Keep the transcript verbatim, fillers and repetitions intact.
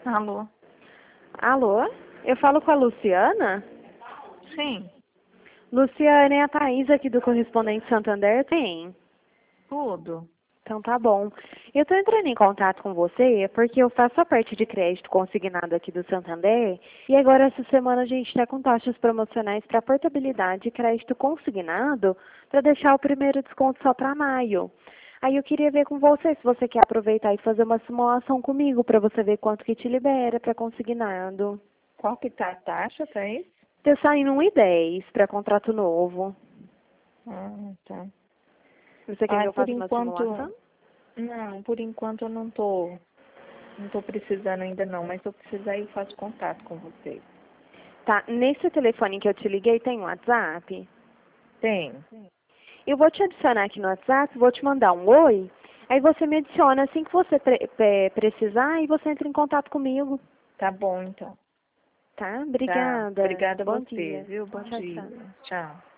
Alô? Alô? Eu falo com a Luciana? Sim. Luciana, é a Thaís aqui do Correspondente Santander, tem? Tudo. Então tá bom. Eu estou entrando em contato com você porque eu faço a parte de crédito consignado aqui do Santander e agora essa semana a gente está com taxas promocionais para portabilidade e crédito consignado para deixar o primeiro desconto só para maio. Aí eu queria ver com você se você quer aproveitar e fazer uma simulação comigo para você ver quanto que te libera para consignado. Qual que tá a taxa, Thaís? Tá saindo um e dez para contrato novo. Ah, tá. Você quer Ah, que eu por faça uma simulação? enquanto... Não, por enquanto eu não tô... Não tô precisando ainda não, mas se eu precisar eu faço contato com você. Tá, nesse telefone que eu te liguei tem um WhatsApp? Tem. Eu vou te adicionar aqui no WhatsApp, vou te mandar um oi, aí você me adiciona assim que você pre pre precisar e você entra em contato comigo. Tá bom, então. Tá? Tá. Obrigada. Obrigada a Bom você, dia. viu? Bom Tchau, dia. tchau. Tchau.